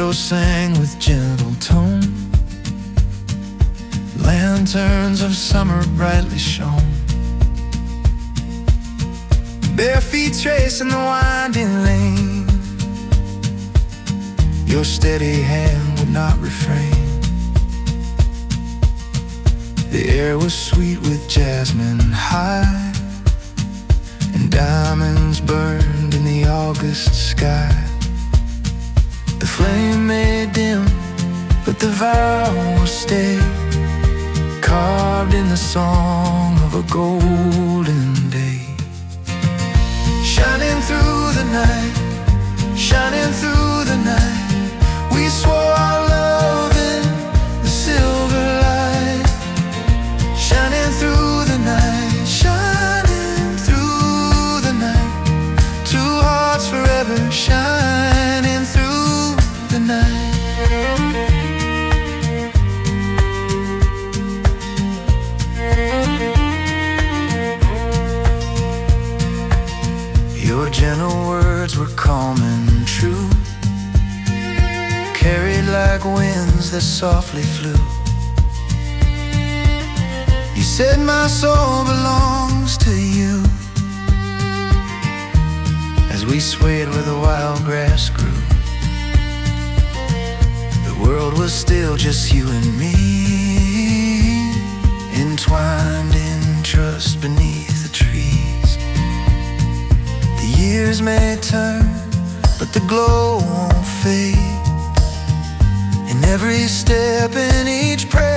window sang with gentle tone. Lanterns of summer brightly shone. Bare feet tracing the winding lane. Your steady hand would not refrain. The air was sweet with jasmine high, and diamonds burned in the August sky. The flame may dim, but the vow will stay, carved in the song of a golden day. Shining through the night, shining through the night, we swore our love in the silver light. Shining through the night, shining through the night, two hearts forever shining through the night. Your gentle words were calm and true, carried like winds that softly flew. You said my soul belongs to you. As we swayed where the wild grass grew, the world was still just you and me, entwined in trust beneath the trees. The years may turn, but the glow won't fade. In every step, in each prayer,